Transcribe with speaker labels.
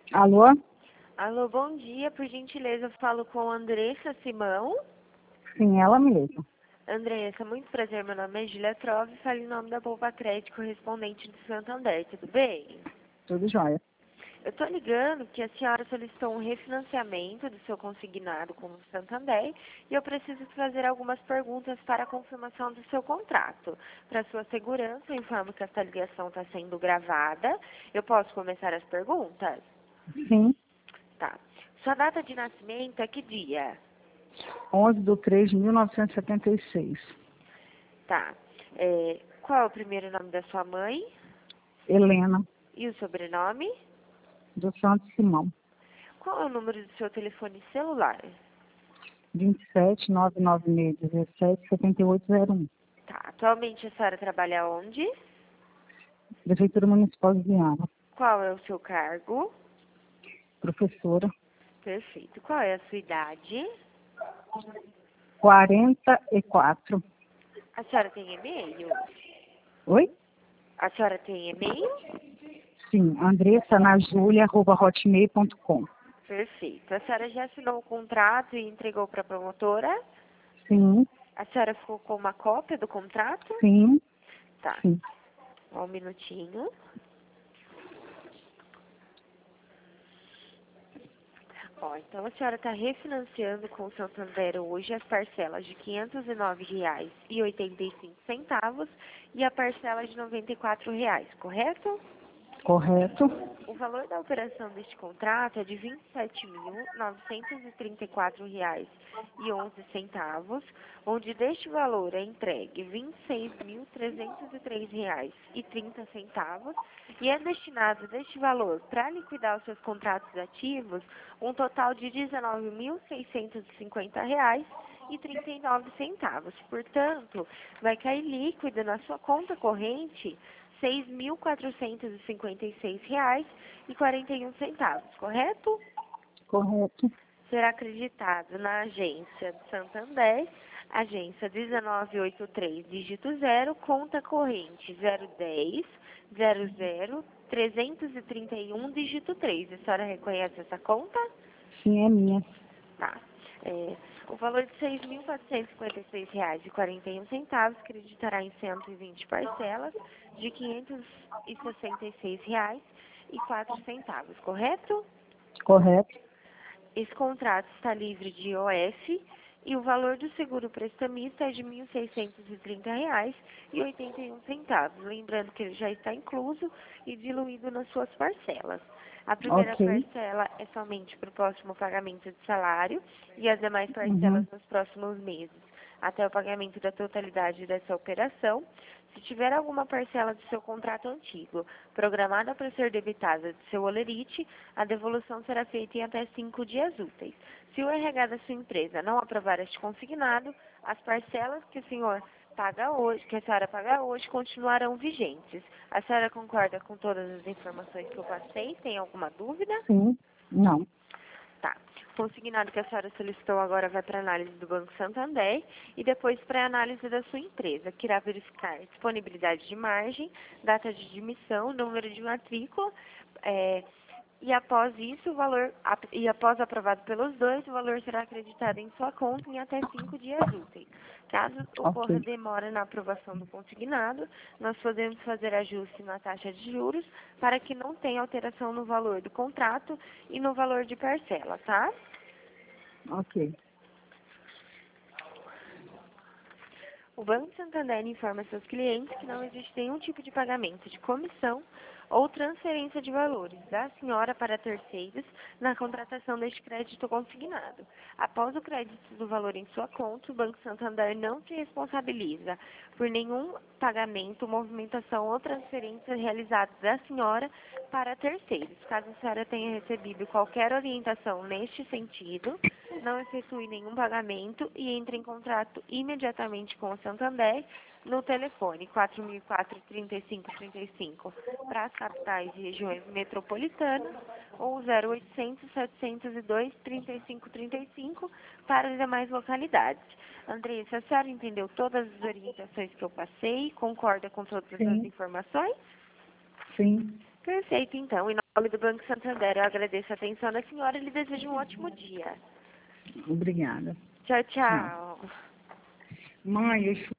Speaker 1: Alô?
Speaker 2: Alô, bom dia. Por gentileza, eu falo com Andressa Simão.
Speaker 1: Sim, ela mesma.
Speaker 2: Andressa, muito prazer. Meu nome é Julia Trove. Falo em nome da Poupa Crédito, correspondente do Santander. Tudo bem?
Speaker 1: Tudo jóia.
Speaker 2: Eu estou ligando que a senhora solicitou um refinanciamento do seu consignado com o Santander e eu preciso fazer algumas perguntas para a confirmação do seu contrato. Para sua segurança, eu informo que esta ligação está sendo gravada. Eu posso começar as perguntas?
Speaker 1: Sim,
Speaker 2: Tá. Sua data de nascimento é que dia?
Speaker 1: 11/3/1976.
Speaker 2: Tá. Qual é o primeiro nome da sua mãe?
Speaker 1: Helena,
Speaker 2: E o sobrenome?
Speaker 1: do Santos Simão.
Speaker 2: Qual é o número do seu telefone celular?
Speaker 1: 27 996 17 7801.
Speaker 2: Tá. Atualmente a senhora trabalha onde?
Speaker 1: Prefeitura Municipal de Viana.
Speaker 2: Qual é o seu cargo?
Speaker 1: Professora.
Speaker 2: Perfeito. Qual é a sua idade?
Speaker 1: 44.
Speaker 2: A senhora tem e-mail?
Speaker 1: Oi?
Speaker 2: A senhora tem e-mail?
Speaker 1: Sim, andressanajulia@hotmail.com.
Speaker 2: Perfeito. A senhora já assinou o contrato e entregou para a promotora?
Speaker 1: Sim,
Speaker 2: A senhora ficou com uma cópia do contrato?
Speaker 1: sim,
Speaker 2: Tá.
Speaker 1: sim.
Speaker 2: Só um minutinho. Ó, então a senhora está refinanciando com o Santander hoje as parcelas de R$ 509,85 e a parcela de R$ 94, correto?
Speaker 1: Correto.
Speaker 2: O valor da operação deste contrato é de R$ 27.934,11, onde deste valor é entregue R$ 26.303,30 e é destinado deste valor para liquidar os seus contratos ativos um total de R$ 19.650,39. Portanto, vai cair líquido na sua conta corrente R$ 6.456,41, correto?
Speaker 1: Correto.
Speaker 2: Será acreditado na agência do Santander, agência 1983, dígito 0, conta corrente 010 00 331, dígito 3. A senhora reconhece essa conta?
Speaker 1: Sim, é minha.
Speaker 2: Tá. O valor de R$ 6.456,41 acreditará em 120 parcelas de R$ 566,04, correto?
Speaker 1: Correto.
Speaker 2: Esse contrato está livre de IOF e o valor do seguro prestamista é de R$ 1.630,81. Lembrando que ele já está incluso e diluído nas suas parcelas. A primeira
Speaker 1: Ok.
Speaker 2: parcela é somente para o próximo pagamento de salário e as demais
Speaker 1: Uhum.
Speaker 2: parcelas nos próximos meses, até o pagamento da totalidade dessa operação. Se tiver alguma parcela do seu contrato antigo programada para ser debitada do seu holerite, a devolução será feita em até 5 dias úteis. Se o RH da sua empresa não aprovar este consignado, as parcelas que o senhor paga hoje, que a senhora paga hoje, continuarão vigentes. A senhora concorda com todas as informações que eu passei? Tem alguma dúvida?
Speaker 1: Sim. Não.
Speaker 2: Tá. O consignado que a senhora solicitou agora vai para análise do Banco Santander e depois para análise da sua empresa, que irá verificar disponibilidade de margem, data de admissão, número de matrícula, e após isso, após aprovado pelos dois, o valor será acreditado em sua conta em até 5 dias úteis. Caso ocorra
Speaker 1: Ok.
Speaker 2: demora na aprovação do consignado, nós podemos fazer ajuste na taxa de juros para que não tenha alteração no valor do contrato e no valor de parcela, tá?
Speaker 1: Ok.
Speaker 2: O Banco Santander informa seus clientes que não existe nenhum tipo de pagamento de comissão ou transferência de valores da senhora para terceiros na contratação deste crédito consignado. Após o crédito do valor em sua conta, o Banco Santander não se responsabiliza por nenhum pagamento, movimentação ou transferência realizados da senhora para terceiros. Caso a senhora tenha recebido qualquer orientação neste sentido, não efetue nenhum pagamento e entre em contrato imediatamente com o Santander no telefone 4004-3535 para as capitais e regiões metropolitanas ou 0800-702-3535 para as demais localidades. Andressa, a senhora entendeu todas as orientações que eu passei? Concorda com todas as
Speaker 1: Sim.
Speaker 2: informações?
Speaker 1: Sim.
Speaker 2: Perfeito, então. Em nome do Banco Santander, eu agradeço a atenção da senhora e lhe desejo um ótimo dia.
Speaker 1: Obrigada.
Speaker 2: Tchau, tchau.
Speaker 1: Mãe, eu